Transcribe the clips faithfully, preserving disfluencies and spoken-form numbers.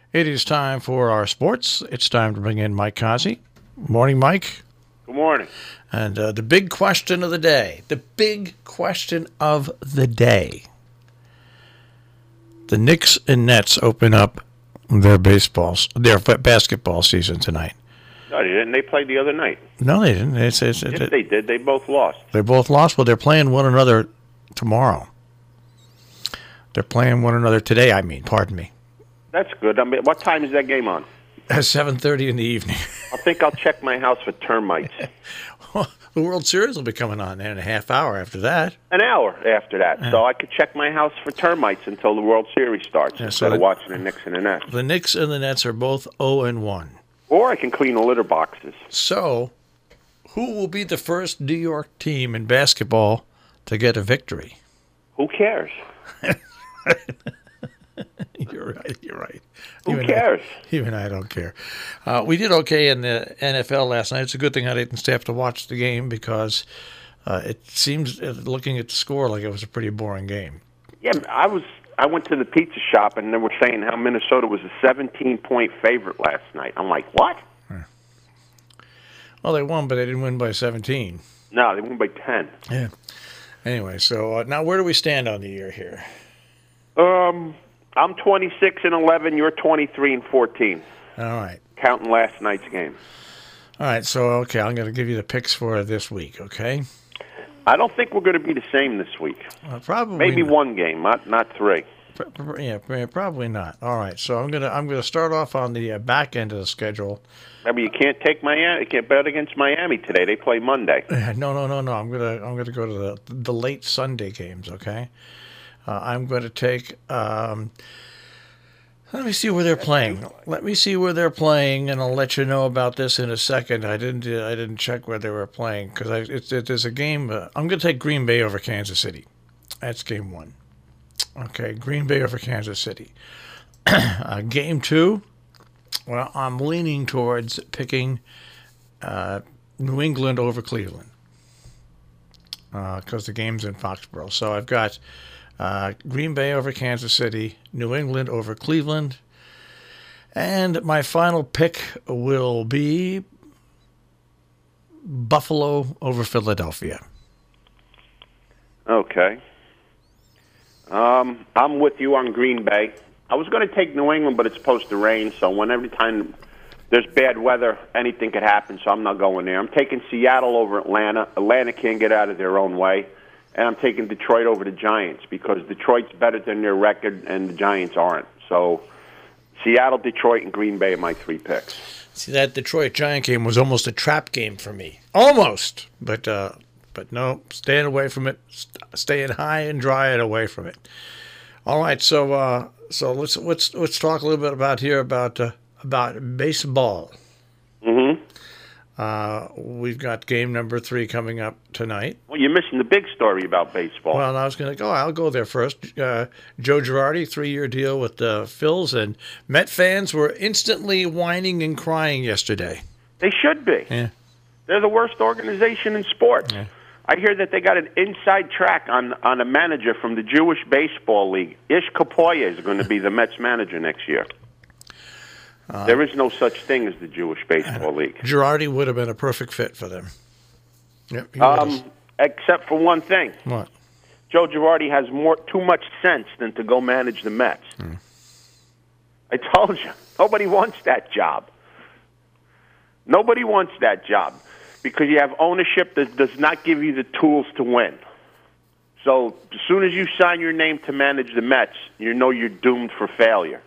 It is time for our sports. It's time to bring in Mike Kazi. Morning, Mike. Good morning. And uh, the big question of the day, the big question of the day. The Knicks and Nets open up their baseballs, their basketball season tonight. No, they didn't. They played the other night. No, they didn't. It's, it's, Yes, it, they did. They both lost. They both lost. Well, they're playing one another tomorrow. They're playing one another today, I mean. Pardon me. That's good. I mean, what time is that game on? At seven thirty in the evening. I think I'll check my house for termites. Well, the World Series will be coming on in a half hour after that. An hour after that. Yeah. So I could check my house for termites until the World Series starts Yeah, instead so of the- watching the Knicks and the Nets. The Knicks and the Nets are both oh and one. Or I can clean the litter boxes. So, who will be the first New York team in basketball to get a victory? Who cares? You're right. You're right. Who Even cares? I, even I don't care. Uh, we did okay in the N F L last night. It's a good thing I didn't stay up to watch the game because uh, it seems, uh, looking at the score, like it was a pretty boring game. Yeah, I was. I went to the pizza shop and they were saying how Minnesota was a seventeen-point favorite last night. I'm like, what? Well, they won, but they didn't win by seventeen. No, they won by ten. Yeah. Anyway, so uh, now where do we stand on the year here? Um, I'm twenty-six and eleven. You're twenty-three and fourteen. All right. Counting last night's game. All right, so, okay, I'm going to give you the picks for this week, okay? I don't think we're going to be the same this week. Uh, probably Maybe not. one game, not not three. Pr- pr- Yeah, pr- probably not. All right, so I'm gonna I'm gonna start off on the uh, back end of the schedule. I mean, you can't take Miami. You can't bet against Miami today. They play Monday. Uh, No, no, no, no. I'm gonna I'm gonna go to the the late Sunday games. Okay, uh, I'm going to take. Um, let me see where they're playing. Let me see where they're playing, and I'll let you know about this in a second. I didn't uh, I didn't check where they were playing because I it's it, there's a game. Uh, I'm going to take Green Bay over Kansas City. That's game one. Okay, Green Bay over Kansas City. uh, game two. Well, I'm leaning towards picking uh, New England over Cleveland because uh, the game's in Foxborough. So I've got uh, Green Bay over Kansas City, New England over Cleveland, and my final pick will be Buffalo over Philadelphia. Okay. Um, I'm with you on Green Bay. I was going to take New England, but it's supposed to rain, so when every time there's bad weather, anything could happen, so I'm not going there. I'm taking Seattle over Atlanta. Atlanta can't get out of their own way. And I'm taking Detroit over the Giants because Detroit's better than their record and the Giants aren't. So Seattle, Detroit, and Green Bay are my three picks. See, that Detroit Giant game was almost a trap game for me. Almost. But uh, but no, staying away from it, st- staying high and dry and away from it. All right, so uh, so let's let's let's talk a little bit about here about uh, about baseball. Mm-hmm. Uh, we've got game number three coming up tonight. Well, you're missing the big story about baseball. Well, I was going to go. I'll go there first. Uh, Joe Girardi, three-year deal with the Phils, and Met fans were instantly whining and crying yesterday. They should be. Yeah. They're the worst organization in sports. Yeah. I hear that they got an inside track on on a manager from the Jewish Baseball League. Ish Kapoya is going to be the Mets manager next year. Uh, there is no such thing as the Jewish Baseball League. Girardi would have been a perfect fit for them. Yep. he Um, was. except for one thing. What? Joe Girardi has more too much sense than to go manage the Mets. Hmm. I told you, nobody wants that job. Nobody wants that job because you have ownership that does not give you the tools to win. So as soon as you sign your name to manage the Mets, you know you're doomed for failure.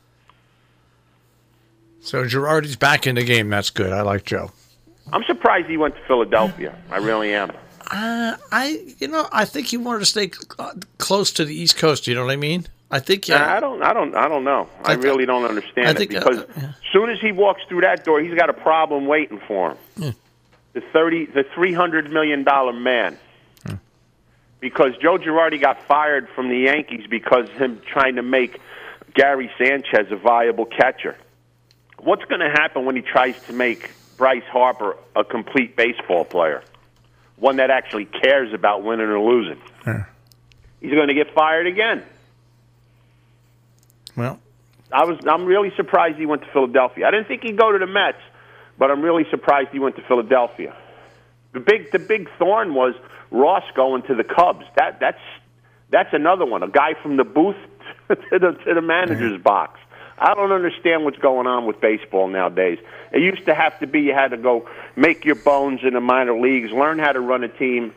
So Girardi's back in the game. That's good. I like Joe. I'm surprised he went to Philadelphia. I really am. Uh, I, you know, I think he wanted to stay cl- close to the East Coast. You know what I mean? I think. Nah, Yeah. I don't. I don't. I don't know. I, I- really don't understand I it think, uh, because yeah. as soon as he walks through that door, he's got a problem waiting for him. Yeah. The thirty, the three hundred million dollar man. Hmm. Because Joe Girardi got fired from the Yankees because him trying to make Gary Sanchez a viable catcher. What's going to happen when he tries to make Bryce Harper a complete baseball player, one that actually cares about winning or losing? Yeah. He's going to get fired again. Well, I was. I'm really surprised he went to Philadelphia. I didn't think he'd go to the Mets, but I'm really surprised he went to Philadelphia. The big, the big thorn was Ross going to the Cubs. That that's that's another one. A guy from the booth to the to the manager's mm-hmm. box. I don't understand what's going on with baseball nowadays. It used to have to be you had to go make your bones in the minor leagues, learn how to run a team.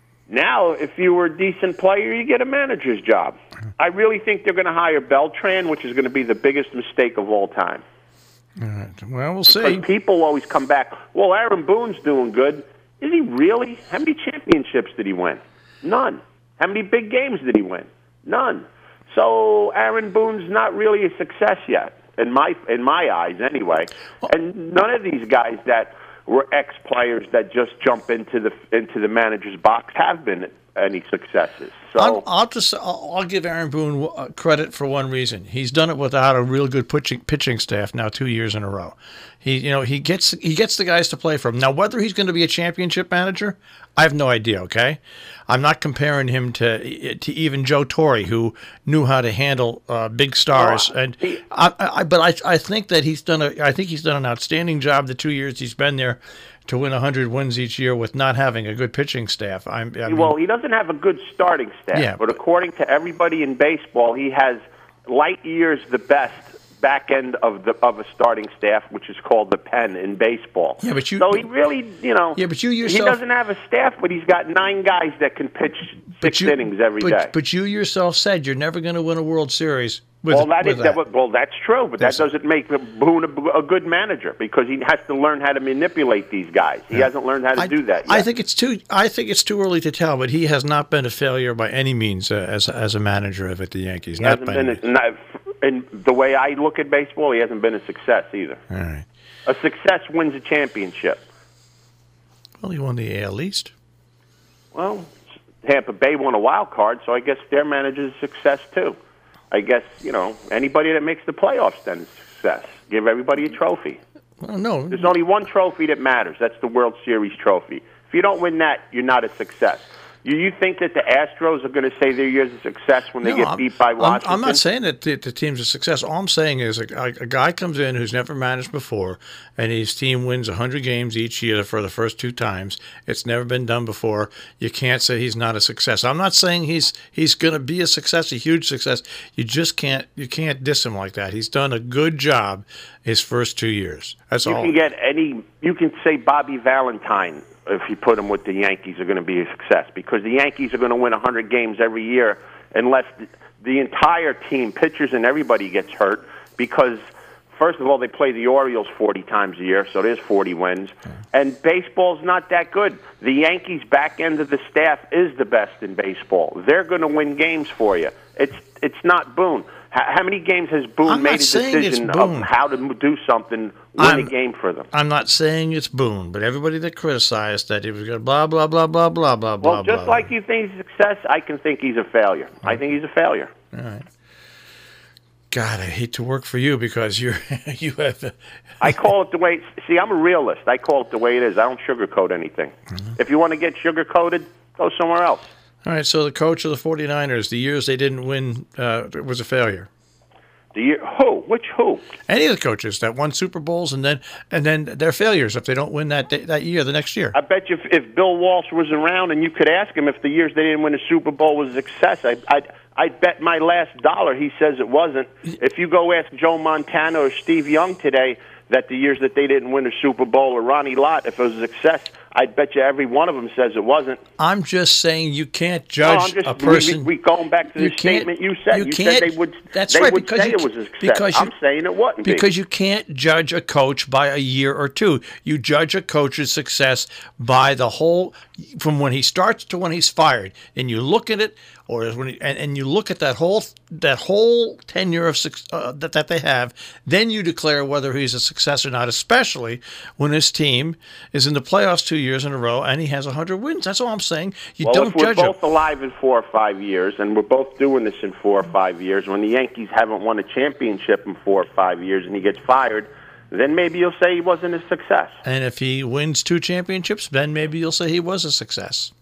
Now, if you were a decent player, you get a manager's job. I really think they're going to hire Beltran, which is going to be the biggest mistake of all time. All right. Well, we'll see. Because people always come back, well, Aaron Boone's doing good. Is he really? How many championships did he win? None. How many big games did he win? None. So Aaron Boone's not really a success yet, in my in my eyes anyway. And none of these guys that were ex-players that just jump into the into the manager's box have been any successes. So I'll, I'll just I'll, I'll give Aaron Boone credit for one reason. He's done it without a real good pitching pitching staff now two years in a row. He you know he gets he gets the guys to play for him. Now whether he's going to be a championship manager, I have no idea. Okay, I'm not comparing him to to even Joe Torre, who knew how to handle uh, big stars. Oh, and I, I, but I I think that he's done a I think he's done an outstanding job the two years he's been there to win one hundred wins each year with not having a good pitching staff. I'm, I mean, well, he doesn't have a good starting staff, yeah, but according to everybody in baseball, he has light years the best back end of the of a starting staff, which is called the pen in baseball. Yeah, but you, so he really, you know, yeah, but you yourself, he doesn't have a staff, but he's got nine guys that can pitch six you, innings every but, day. But you yourself said you're never going to win a World Series. With, well, that with is that. that. Well, that's true, but that's that doesn't make Boone a, a good manager because he has to learn how to manipulate these guys. He yeah. hasn't learned how to I, do that yet. I think it's too. I think it's too early to tell, but he has not been a failure by any means uh, as as a manager of at the Yankees. He not hasn't by been. any A, not, and the way I look at baseball, he hasn't been a success either. All right. A success wins a championship. Well, he won the A L East. Well, Tampa Bay won a wild card, so I guess their manager's a success too. I guess, you know, anybody that makes the playoffs then is a success. Give everybody a trophy. Well, no. There's only one trophy that matters. That's the World Series trophy. If you don't win that, you're not a success. You, you think that the Astros are going to say their year's a success when they no, get I'm, beat by Washington? I'm, I'm not saying that the, the team's a success. All I'm saying is a, a, a guy comes in who's never managed before, and his team wins one hundred games each year for the first two times. It's never been done before. You can't say he's not a success. I'm not saying he's he's going to be a success, a huge success. You just can't you can't diss him like that. He's done a good job his first two years. That's you all. You can get any. You can say Bobby Valentine. If you put them with the Yankees, are going to be a success because the Yankees are going to win one hundred games every year unless the, the entire team, pitchers and everybody gets hurt because, first of all, they play the Orioles forty times a year, so there's forty wins. And baseball's not that good. The Yankees' back end of the staff is the best in baseball. They're going to win games for you. It's it's not Boone. How many games has Boone I'm made a decision of how to do something, win I'm, a game for them? I'm not saying it's Boone, but everybody that criticized that he was going to blah, blah, blah, blah, blah, blah, blah, Well, just blah, like you think he's a success, I can think he's a failure. I think he's a failure. All right. God, I hate to work for you because you're you have. I call it the way. See, I'm a realist. I call it the way it is. I don't sugarcoat anything. Mm-hmm. If you want to get sugarcoated, go somewhere else. All right, so the coach of the 49ers, the years they didn't win, uh, was a failure. The year, who? Which who? Any of the coaches that won Super Bowls and then and then they're failures if they don't win that day, that year, the next year. I bet you if, if Bill Walsh was around and you could ask him if the years they didn't win a Super Bowl was a success, I, I'd, I'd bet my last dollar he says it wasn't. If you go ask Joe Montana or Steve Young today that the years that they didn't win a Super Bowl or Ronnie Lott, if it was a success, I'd bet you every one of them says it wasn't. I'm just saying you can't judge no, I'm just, a person. We, we going back to the statement you said. You, you can't, said they would. That's they right, would because say you, it was a success. because you, I'm saying it wasn't. Because be. you can't judge a coach by a year or two. You judge a coach's success by the whole, from when he starts to when he's fired, and you look at it, or when he, and, and you look at that whole that whole tenure of uh, that that they have. Then you declare whether he's a success or not. Especially when his team is in the playoffs two years in a row and he has one hundred wins. That's all I'm saying. You well, don't if we're judge both him. alive in four or five years, and we're both doing this in four or five years, when the Yankees haven't won a championship in four or five years and he gets fired, then maybe you'll say he wasn't a success. And if he wins two championships, then maybe you'll say he was a success.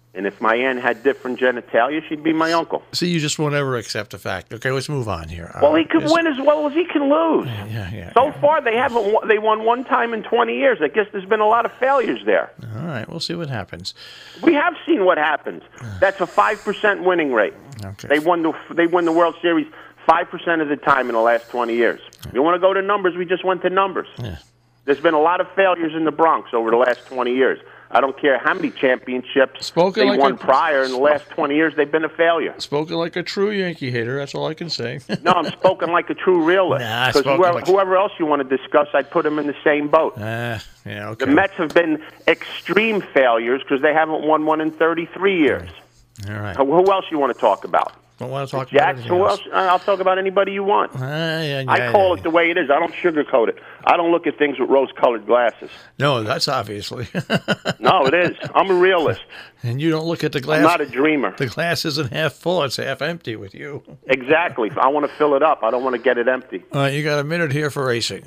And if my aunt had different genitalia, she'd be my uncle. See, you just won't ever accept the fact. Okay, let's move on here. Well, he Uh, could is- win as well as he can lose. Yeah, yeah. So yeah. far, they haven't. won- They won one time in twenty years. I guess there's been a lot of failures there. All right, we'll see what happens. We have seen what happens. That's a five percent winning rate. Okay. They won the they won the World Series five percent of the time in the last twenty years. You want to go to numbers? We just went to numbers. Yeah. There's been a lot of failures in the Bronx over the last twenty years. I don't care how many championships Spoken they like won a- prior. In the last twenty years, they've been a failure. Spoken like a true Yankee hater. That's all I can say. No, I'm spoken like a true realist. Nah, Because spoken whoever, like- whoever else you want to discuss, I'd put them in the same boat. Ah, yeah, okay. The Mets have been extreme failures because they haven't won one in thirty-three years. All right. Who who else you want to talk about? Don't want to talk about Jacks? anything Who else. else? Uh, I'll talk about anybody you want. Ah, yeah, yeah, I call yeah. it the way it is. I don't sugarcoat it. I don't look at things with rose-colored glasses. No, that's obviously. No, it is. I'm a realist. And you don't look at the glass. I'm not a dreamer. The glass isn't half full; it's half empty with you. Exactly. I want to fill it up. I don't want to get it empty. All right, you got a minute here for racing.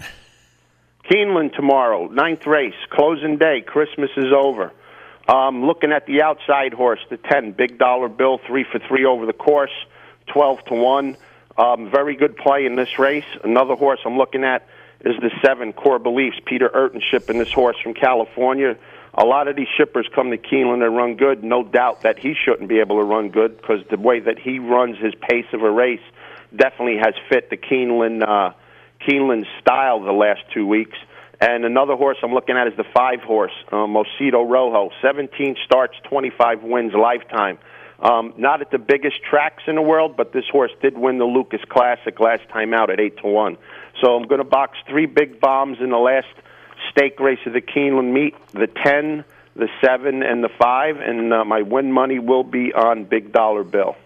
Keeneland tomorrow, ninth race, closing day. Christmas is over. Um, looking at the outside horse, the ten, big dollar bill, three for three over the course, twelve to one. Um, very good play in this race. Another horse I'm looking at is the seven, Core Beliefs. Peter Urton shipping this horse from California. A lot of these shippers come to Keeneland and run good. No doubt that he shouldn't be able to run good because the way that he runs his pace of a race definitely has fit the Keeneland uh, Keeneland style the last two weeks. And another horse I'm looking at is the five horse, uh, Mosito Rojo. seventeen starts, twenty-five wins lifetime. Um, not at the biggest tracks in the world, but this horse did win the Lucas Classic last time out at eight to one. So I'm going to box three big bombs in the last stake race of the Keeneland meet, the ten, the seven, and the five, and uh, my win money will be on Big Dollar Bill.